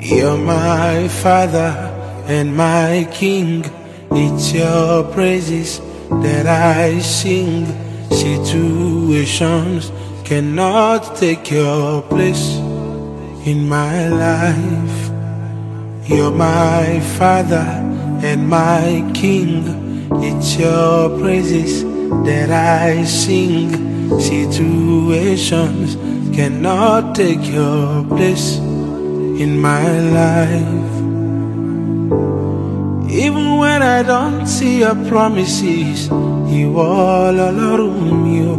You're my Father and my King. It's your praises that I sing. Situations cannot take your place in my life. You're my Father and my King. It's your praises that I sing. Situations cannot take your place in my life. Even when I don't see your promises, you all alone you.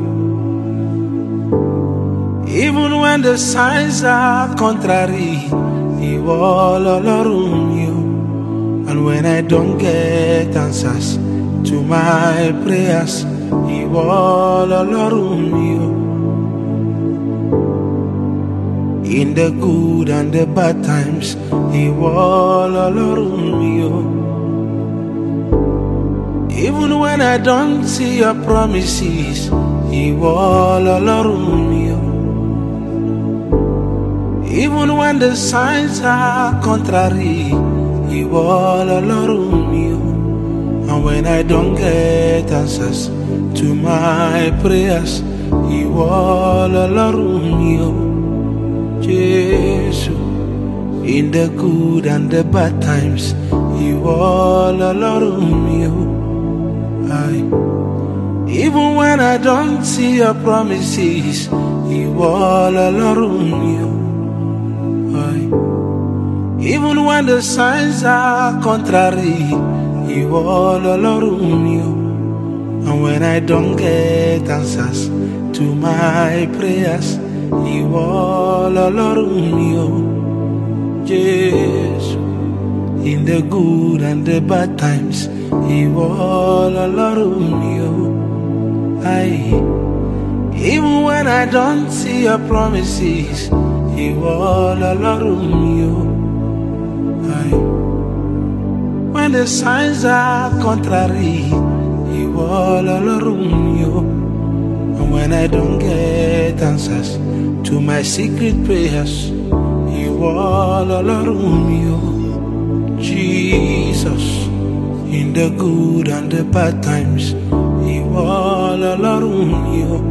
Even when the signs are contrary, you all alone you. And when I don't get answers to my prayers, you all alone you. In the good and the bad times, you all alone you. Even when I don't see your promises, you all alone you. Even when the signs are contrary, you all alone you. And when I don't get answers to my prayers, you all alone you. Jesus, in the good and the bad times, you all alone you. Even when I don't see your promises, you all alone you. Even when the signs are contrary, you all alone you. And when I don't get answers to my prayers, you all alone you. Jesus, in the good and the bad times, you all alone you. Even when I don't see your promises, you all alone you. When the signs are contrary, you all alone you. And when I don't get answers to my secret prayers, you all alone you. Jesus, in the good and the bad times, you all alone you.